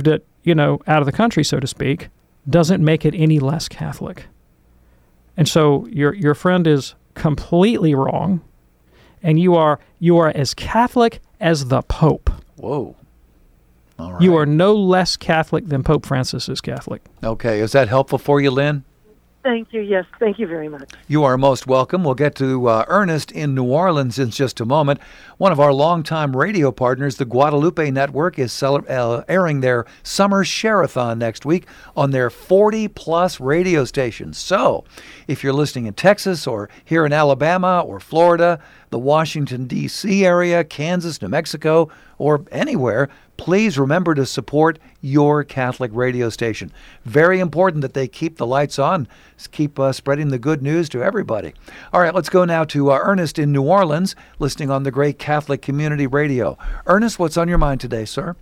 Speaker 7: you know, out of the country, so to speak, doesn't make it any less Catholic. And so your your friend is completely wrong, and you are you are as Catholic as the Pope.
Speaker 6: Whoa. All right.
Speaker 7: You are no less Catholic than Pope Francis is Catholic.
Speaker 6: Okay, is that helpful for you, Lynn?
Speaker 8: Thank you. Yes, thank you very much.
Speaker 6: You are most welcome. We'll get to uh, Ernest in New Orleans in just a moment. One of our longtime radio partners, the Guadalupe Network, is cel- uh, airing their Summer Share-a-thon next week on their forty-plus radio stations. So, if you're listening in Texas or here in Alabama or Florida, the Washington, D C area, Kansas, New Mexico, or anywhere, please remember to support your Catholic radio station. Very important that they keep the lights on, keep uh, spreading the good news to everybody. All right, let's go now to uh, Ernest in New Orleans, listening on the great Catholic Community Radio. Ernest, what's on your mind today, sir?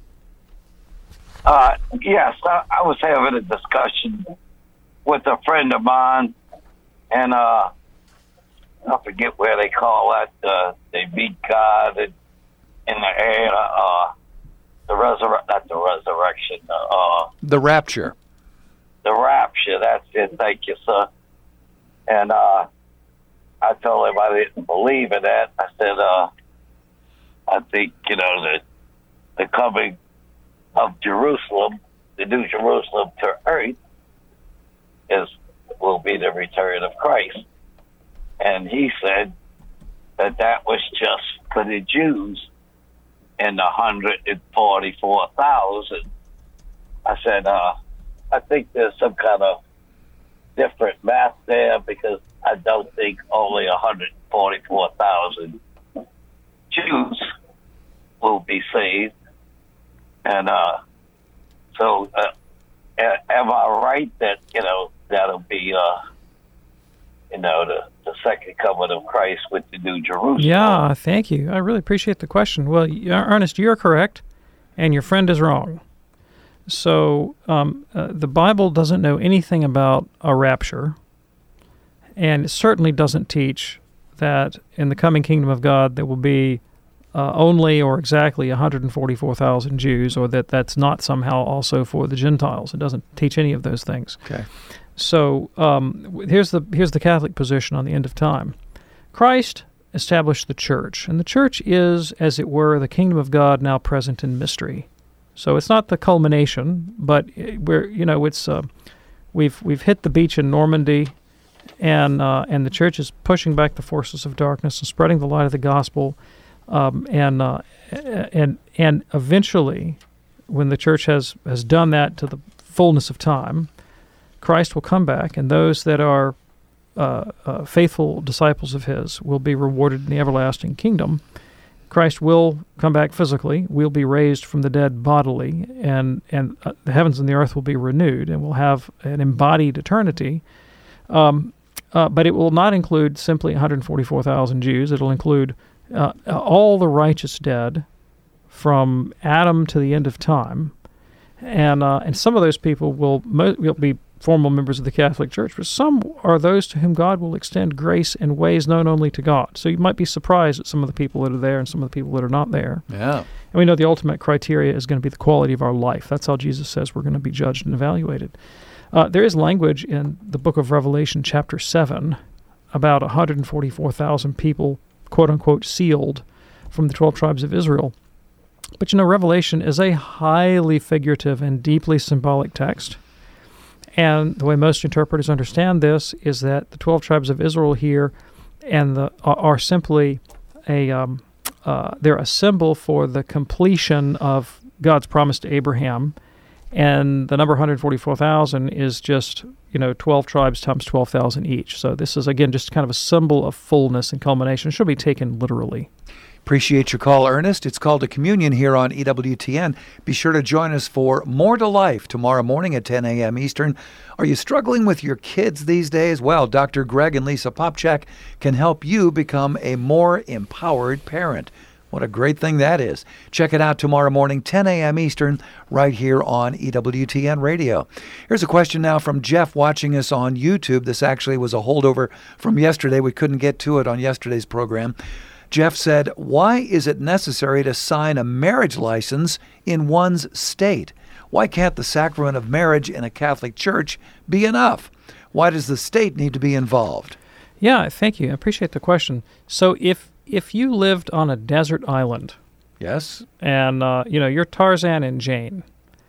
Speaker 9: Uh, yes, I, I was having a discussion with a friend of mine, and uh, I forget where they call that. Uh, they meet God in, in the air. Uh, the resurre- not the resurrection. Uh,
Speaker 6: the rapture.
Speaker 9: The rapture. That's it. Thank you, sir. And uh, I told him I didn't believe in that. I said, uh, I think you know the the coming of Jerusalem, the new Jerusalem to earth, is will be the return of Christ. And he said that that was just for the Jews and the one hundred forty-four thousand. I said, uh, I think there's some kind of different math there because I don't think only one hundred forty-four thousand Jews will be saved. And uh, so uh, am I right that, you know, that'll be... Uh, you know, the, the second coming of Christ with the New Jerusalem.
Speaker 7: Yeah, thank you. I really appreciate the question. Well, Ernest, you're correct, and your friend is wrong. So um, uh, the Bible doesn't know anything about a rapture, and it certainly doesn't teach that in the coming kingdom of God there will be uh, only or exactly one hundred forty-four thousand Jews, or that that's not somehow also for the Gentiles. It doesn't teach any of those things.
Speaker 6: Okay.
Speaker 7: So um, here's the here's the Catholic position on the end of time. Christ established the church, and the church is, as it were, the kingdom of God now present in mystery. So it's not the culmination, but we're you know it's uh, we've we've hit the beach in Normandy, and uh, and the church is pushing back the forces of darkness and spreading the light of the gospel, um, and uh, and and eventually, when the church has has done that to the fullness of time, Christ will come back, and those that are uh, uh, faithful disciples of his will be rewarded in the everlasting kingdom. Christ will come back physically. We'll be raised from the dead bodily, and, and uh, the heavens and the earth will be renewed, and we'll have an embodied eternity. Um, uh, but it will not include simply one hundred forty-four thousand Jews. It'll include uh, all the righteous dead from Adam to the end of time. And uh, and some of those people will, mo- will be formal members of the Catholic Church, but some are those to whom God will extend grace in ways known only to God. So you might be surprised at some of the people that are there and some of the people that are not there.
Speaker 6: Yeah.
Speaker 7: And we know the ultimate criteria is going to be the quality of our life. That's how Jesus says we're going to be judged and evaluated. Uh, there is language in the book of Revelation, chapter seven, about one hundred forty-four thousand people, quote-unquote, sealed from the twelve tribes of Israel. But, you know, Revelation is a highly figurative and deeply symbolic text. And the way most interpreters understand this is that the twelve tribes of Israel here and the are, are simply a um, uh, they're a symbol for the completion of God's promise to Abraham, and the number one hundred forty-four thousand is just you know twelve tribes times twelve thousand each. So this is again just kind of a symbol of fullness and culmination. It should be taken literally.
Speaker 6: Appreciate your call, Ernest. It's called to Communion here on E W T N. Be sure to join us for More to Life tomorrow morning at ten a.m. Eastern. Are you struggling with your kids these days? Well, Doctor Greg and Lisa Popchak can help you become a more empowered parent. What a great thing that is. Check it out tomorrow morning, ten a.m. Eastern, right here on E W T N Radio. Here's a question now from Jeff watching us on YouTube. This actually was a holdover from yesterday. We couldn't get to it on yesterday's program. Jeff said, why is it necessary to sign a marriage license in one's state? Why can't the sacrament of marriage in a Catholic church be enough? Why does the state need to be involved?
Speaker 7: Yeah, thank you. I appreciate the question. So if if you lived on a desert island,
Speaker 6: yes,
Speaker 7: and uh, you know you're Tarzan and Jane,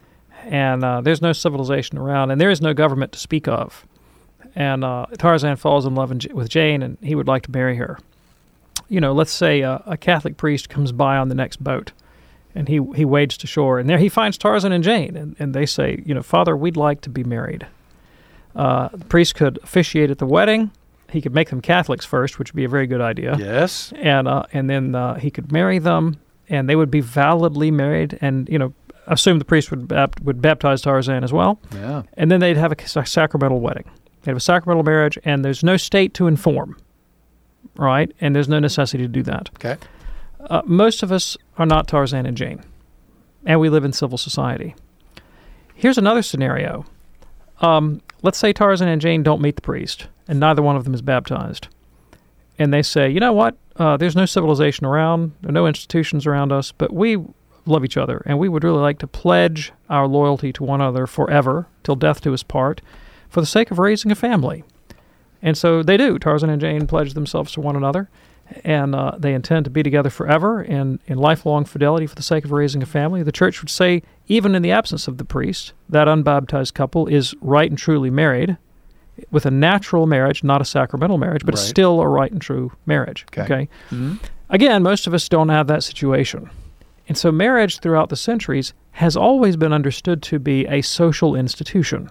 Speaker 7: and uh, there's no civilization around, and there is no government to speak of, and uh, Tarzan falls in love in, with Jane, and he would like to marry her. You know, let's say uh, a Catholic priest comes by on the next boat, and he he wades to shore, and there he finds Tarzan and Jane, and, and they say, you know, Father, we'd like to be married. Uh, the priest could officiate at the wedding. He could make them Catholics first, which would be a very good idea.
Speaker 6: Yes.
Speaker 7: And uh, and then uh, he could marry them, and they would be validly married. And you know, assume the priest would bap- would baptize Tarzan as well.
Speaker 6: Yeah.
Speaker 7: And then they'd have a, a sacramental wedding. They'd have a sacramental marriage, and there's no state to inform, right? And there's no necessity to do that.
Speaker 6: Okay.
Speaker 7: Uh, most of us are not Tarzan and Jane, and we live in civil society. Here's another scenario. Um, let's say Tarzan and Jane don't meet the priest, and neither one of them is baptized. And they say, you know what, uh, there's no civilization around, there are no institutions around us, but we love each other, and we would really like to pledge our loyalty to one another forever, till death do us part, for the sake of raising a family. And so they do. Tarzan and Jane pledge themselves to one another, and uh, they intend to be together forever in, in lifelong fidelity for the sake of raising a family. The church would say, even in the absence of the priest, that unbaptized couple is right and truly married with a natural marriage, not a sacramental marriage, but
Speaker 6: right.
Speaker 7: It's still a right and true marriage.
Speaker 6: Okay.
Speaker 7: okay?
Speaker 6: Mm-hmm.
Speaker 7: Again, most of us don't have that situation. And so marriage throughout the centuries has always been understood to be a social institution.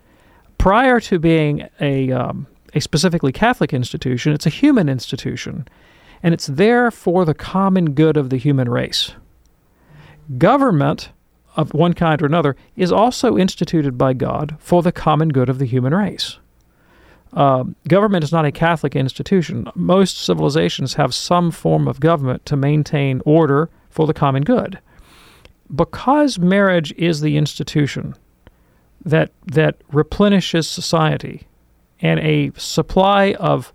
Speaker 7: Prior to being a... Um, a specifically Catholic institution, it's a human institution, and it's there for the common good of the human race. Government of one kind or another is also instituted by God for the common good of the human race. Uh, government is not a Catholic institution. Most civilizations have some form of government to maintain order for the common good. Because marriage is the institution that that replenishes society, and a supply of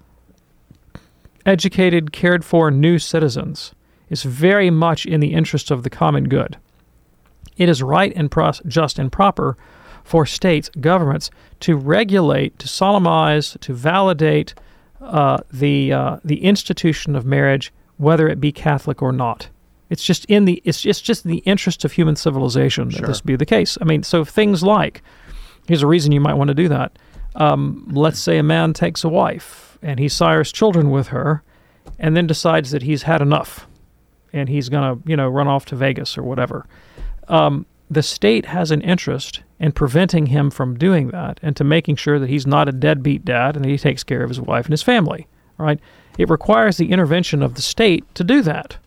Speaker 7: educated, cared-for new citizens is very much in the interest of the common good. It is right and pros- just and proper for states, governments, to regulate, to solemnize, to validate uh, the uh, the institution of marriage, whether it be Catholic or not. It's just in the it's just, just in the interest of human civilization that
Speaker 6: Sure.
Speaker 7: this be the case. I mean, so things like, here's a reason you might want to do that. Um, let's say a man takes a wife and he sires children with her and then decides that he's had enough and he's going to, you know, run off to Vegas or whatever. Um, the state has an interest in preventing him from doing that and to making sure that he's not a deadbeat dad and that he takes care of his wife and his family, right? It requires the intervention of the state to do that.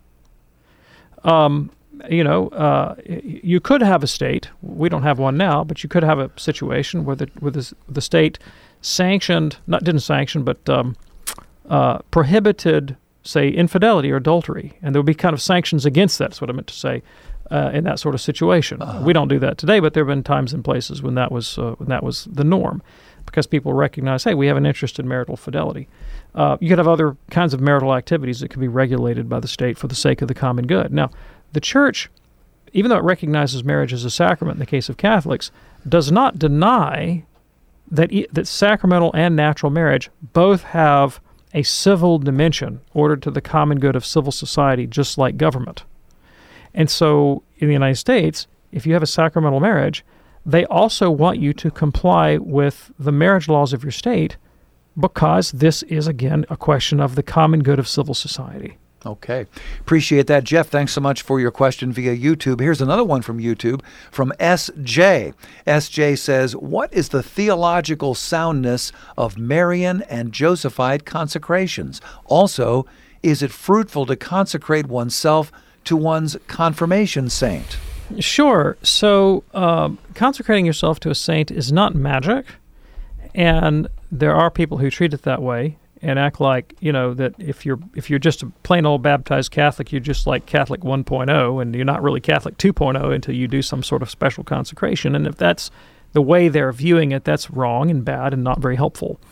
Speaker 7: Um, you know, uh, you could have a state. We don't have one now, but you could have a situation where the where the, the state sanctioned, not didn't sanction, but um, uh, prohibited, say, infidelity or adultery, and there would be kind of sanctions against that. That's what I meant to say. Uh, in that sort of situation, uh-huh. We don't do that today, but there have been times and places when that was uh, when that was the norm, because people recognize, hey, we have an interest in marital fidelity. Uh, you could have other kinds of marital activities that could be regulated by the state for the sake of the common good. Now, the church, even though it recognizes marriage as a sacrament in the case of Catholics, does not deny that e- that sacramental and natural marriage both have a civil dimension ordered to the common good of civil society, just like government. And so in the United States, if you have a sacramental marriage, they also want you to comply with the marriage laws of your state, because this is, again, a question of the common good of civil society.
Speaker 6: Okay. Appreciate that, Jeff. Thanks so much for your question via YouTube. Here's another one from YouTube from S J. S J says, what is the theological soundness of Marian and Josephite consecrations? Also, is it fruitful to consecrate oneself to one's confirmation saint?
Speaker 7: Sure. So um, consecrating yourself to a saint is not magic, and there are people who treat it that way and act like, you know, that if you're if you're just a plain old baptized Catholic, you're just like Catholic one point oh, and you're not really Catholic two point oh until you do some sort of special consecration. And if that's the way they're viewing it, that's wrong and bad and not very helpful.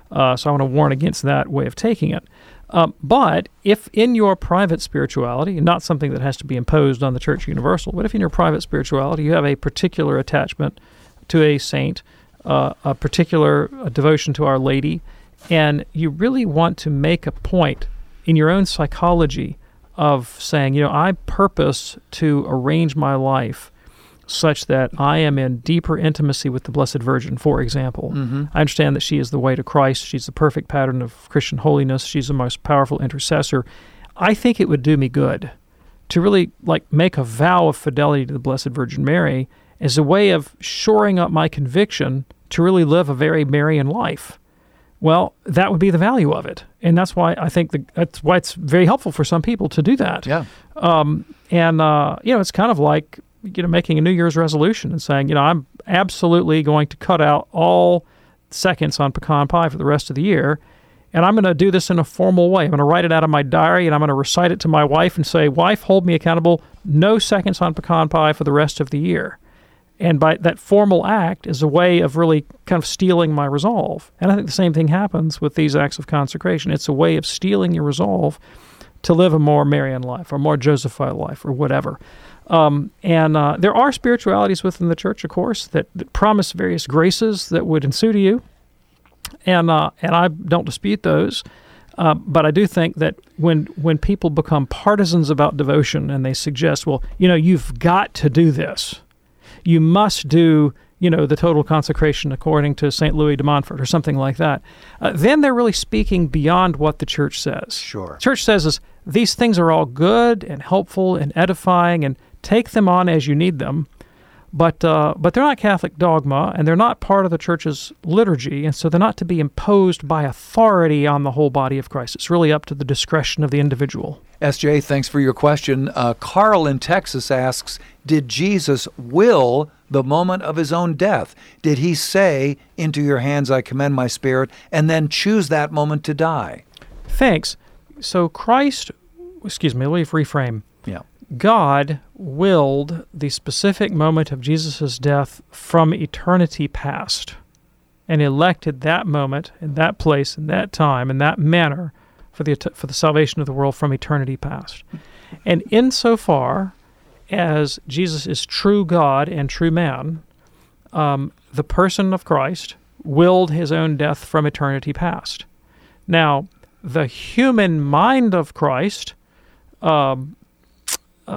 Speaker 7: Uh, so I want to warn against that way of taking it. Um, but if in your private spirituality, not something that has to be imposed on the Church Universal, but if in your private spirituality you have a particular attachment to a saint, uh, a particular uh, devotion to Our Lady, and you really want to make a point in your own psychology of saying, you know, I purpose to arrange my life such that I am in deeper intimacy with the Blessed Virgin, for example. Mm-hmm. I understand that she is the way to Christ. She's the perfect pattern of Christian holiness. She's the most powerful intercessor. I think it would do me good to really like make a vow of fidelity to the Blessed Virgin Mary as a way of shoring up my conviction to really live a very Marian life. Well, that would be the value of it, and that's why I think the, that's why it's very helpful for some people to do that.
Speaker 6: Yeah.
Speaker 7: Um, and uh, you know, it's kind of like you know making a New Year's resolution and saying, you know, I'm absolutely going to cut out all seconds on pecan pie for the rest of the year, and I'm going to do this in a formal way. I'm going to write it out of my diary, and I'm going to recite it to my wife and say, "Wife, hold me accountable. No seconds on pecan pie for the rest of the year." And by that formal act is a way of really kind of steeling my resolve. And I think the same thing happens with these acts of consecration. It's a way of stealing your resolve to live a more Marian life or more Josephite life or whatever. Um, and uh, there are spiritualities within the church, of course, that, that promise various graces that would ensue to you. And uh, and I don't dispute those. Uh, but I do think that when when people become partisans about devotion and they suggest, well, you know, you've got to do this. You must do, you know, the total consecration according to Saint Louis de Montfort or something like that. Uh, then they're really speaking beyond what the church says.
Speaker 6: Sure.
Speaker 7: The church says is these things are all good and helpful and edifying, and take them on as you need them. But uh, but they're not Catholic dogma, and they're not part of the church's liturgy, and so they're not to be imposed by authority on the whole body of Christ. It's really up to the discretion of the individual.
Speaker 6: S J, thanks for your question. Uh, Carl in Texas asks, did Jesus will the moment of his own death? Did he say, "Into your hands I commend my spirit," and then choose that moment to die?
Speaker 7: Thanks. So Christ, excuse me, let me reframe.
Speaker 6: Yeah.
Speaker 7: God willed the specific moment of Jesus' death from eternity past and elected that moment and that place and that time and that manner for the for the salvation of the world from eternity past. And insofar as Jesus is true God and true man, um, the person of Christ willed his own death from eternity past. Now, the human mind of Christ, um, uh,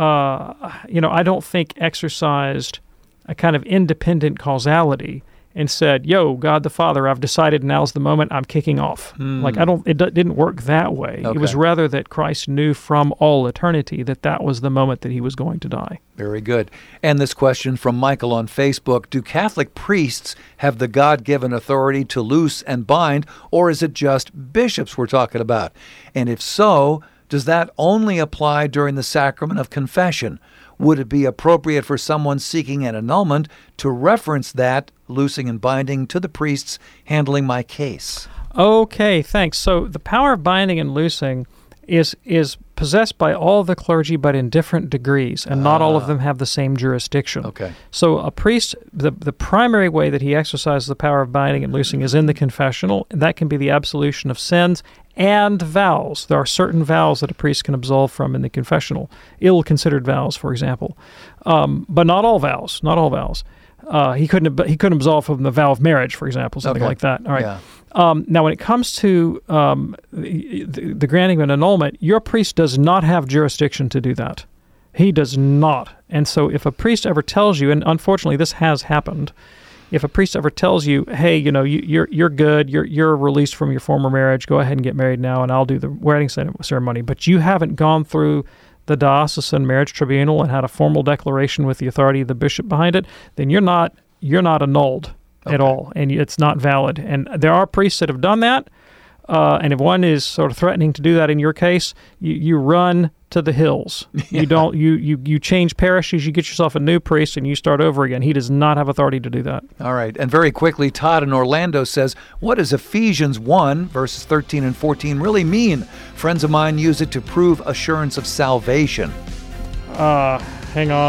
Speaker 7: uh, you know, I don't think exercised a kind of independent causality and said, "Yo, God the Father, I've decided now's the moment. I'm kicking off." Mm. Like I don't, it d- didn't work that way. Okay. It was rather that Christ knew from all eternity that that was the moment that he was going to die.
Speaker 6: Very good. And this question from Michael on Facebook: do Catholic priests have the God-given authority to loose and bind, or is it just bishops we're talking about? And if so, does that only apply during the sacrament of confession? Would it be appropriate for someone seeking an annulment to reference that loosing and binding to the priests handling my case?
Speaker 7: Okay, thanks. So the power of binding and loosing is is possessed by all the clergy, but in different degrees, and not uh, all of them have the same jurisdiction.
Speaker 6: Okay.
Speaker 7: So a priest, the, the primary way that he exercises the power of binding and loosing is in the confessional, and that can be the absolution of sins and vows. There are certain vows that a priest can absolve from in the confessional, ill-considered vows, for example, um, but not all vows, not all vows. Uh, he couldn't he couldn't absolve from the vow of marriage, for example, something
Speaker 6: okay.
Speaker 7: like that. All right.
Speaker 6: Yeah.
Speaker 7: Um, now, when it comes to um, the, the granting of an annulment, your priest does not have jurisdiction to do that. He does not. And so if a priest ever tells you, and unfortunately this has happened, if a priest ever tells you, "Hey, you know, you, you're you're good, you're you're released from your former marriage, go ahead and get married now, and I'll do the wedding ceremony," but you haven't gone through the diocesan marriage tribunal and had a formal declaration with the authority of the bishop behind it, then you're not you're not annulled okay. at all, and it's not valid. And there are priests that have done that, uh, and if one is sort of threatening to do that in your case, you, you run to the hills. Yeah. You don't you, you you change parishes, you get yourself a new priest, and you start over again. He does not have authority to do that.
Speaker 6: All right. And very quickly, Todd in Orlando says, what does Ephesians one, verses thirteen and fourteen really mean? Friends of mine use it to prove assurance of salvation.
Speaker 7: Uh, hang on.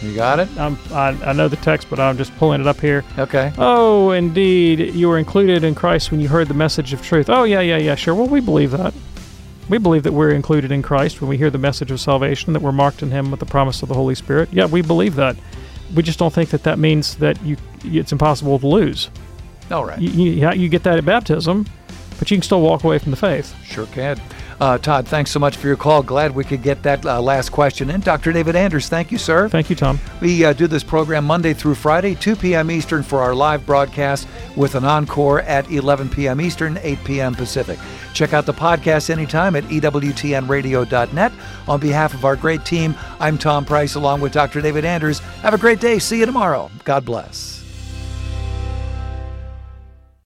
Speaker 6: You got it?
Speaker 7: I'm, I, I know the text, but I'm just pulling it up here.
Speaker 6: Okay.
Speaker 7: Oh, indeed. You were included in Christ when you heard the message of truth. Oh, yeah, yeah, yeah, sure. Well, we believe that. We believe that we're included in Christ when we hear the message of salvation, that we're marked in Him with the promise of the Holy Spirit. Yeah, we believe that. We just don't think that that means that you it's impossible to lose.
Speaker 6: All right.
Speaker 7: You, you, you get that at baptism, but you can still walk away from the faith.
Speaker 6: Sure can. Uh, Todd, thanks so much for your call. Glad we could get that uh, last question in. Doctor David Anders, thank you, sir.
Speaker 7: Thank you, Tom.
Speaker 6: We uh, do this program Monday through Friday, two p.m. Eastern for our live broadcast, with an encore at eleven p.m. Eastern, eight p.m. Pacific. Check out the podcast anytime at E W T N radio dot net. On behalf of our great team, I'm Tom Price along with Doctor David Anders. Have a great day. See you tomorrow. God bless.